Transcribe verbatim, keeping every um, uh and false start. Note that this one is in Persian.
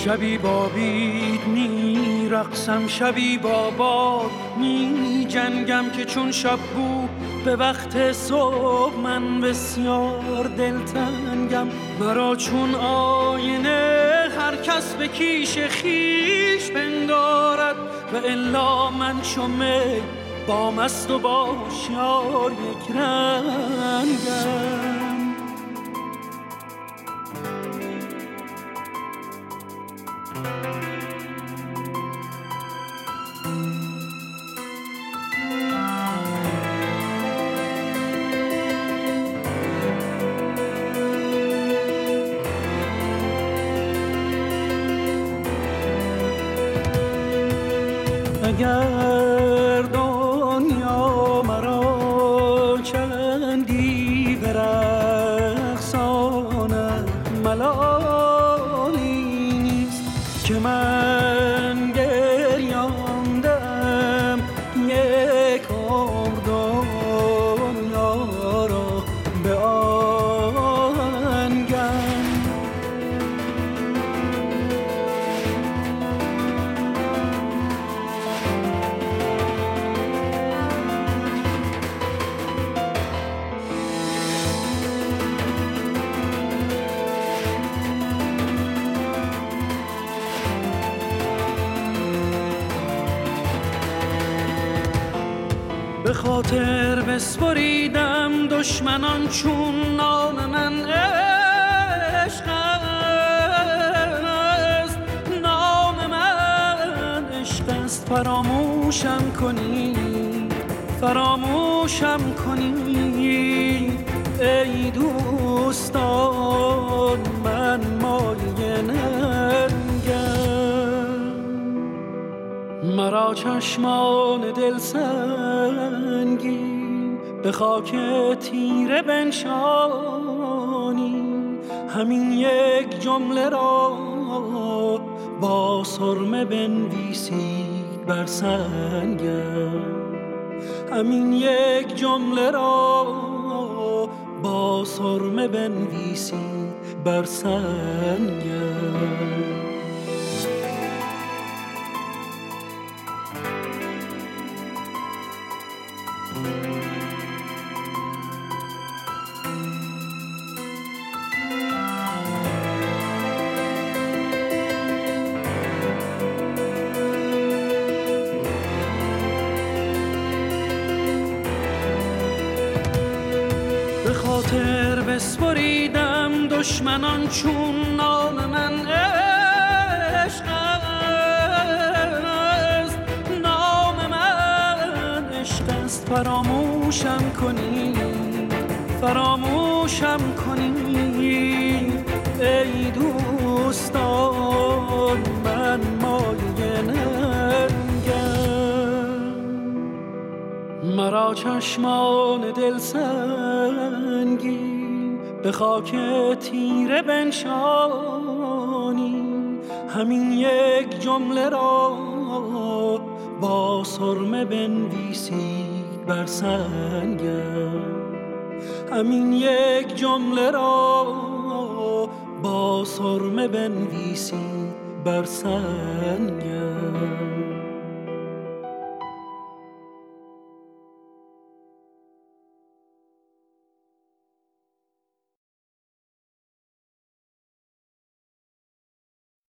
شبی با بید می رقصم، شبی با باد می جنگم که چون شب بود به وقت صبح من بسیار دلتنگم. مرا چون آینه هر کس به کیش خیش پندارد و الا من چون می با مست و با هوشیار یک رنگم. اگر دنیا مرا چندی برقصاند ملالی نیست که من گریاندم یک عمر دنیا را به آهنگم. به خاطر بسپریدم دشمنان چون نام من عشق است، نام من عشق است. فراموشم کنی فراموشم کنی ای دوستان، من مایه ننگم. مرا چشمان دل سنگی به خاک تیره بنشانی، همین یک جمله را با سرمه بنویسید بر سنگم. همین یک جمله را با سرمه بنویسید بر سنگم. به خاطر بسپریدم دشمنان چون نام من عشق است، نام من عشق است. فراموشم کنی فراموشم کنی ای دوستان، من مایه ننگم. مرا چشمان دل سنگی به خاک تیره بنشانی، همین یک جمله را با سرمه بنویسید بر سنگم. همین یک جمله را با سرمه بنویسید بر سنگم.